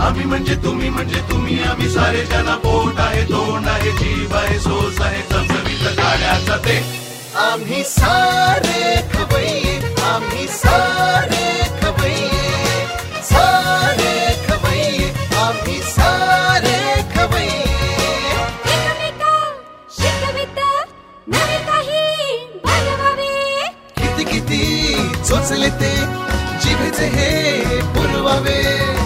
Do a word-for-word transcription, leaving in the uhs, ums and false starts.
आम्ही म्हणजे तुम्ही म्हणजे तुम्ही आम्ही सारे ज्यांना पोट आहे तोंड आहे जीभ आहे सोस आहे चमचमीत गाण्याचा ते आम्ही सारे खवय्ये आम्ही सारे खवय्ये सारे खवय्ये आम्ही सारे खवय्ये एकमेका शिकवित नवे काही बनवावे किती किती चोचले ते जिभेचे हे पुरवावे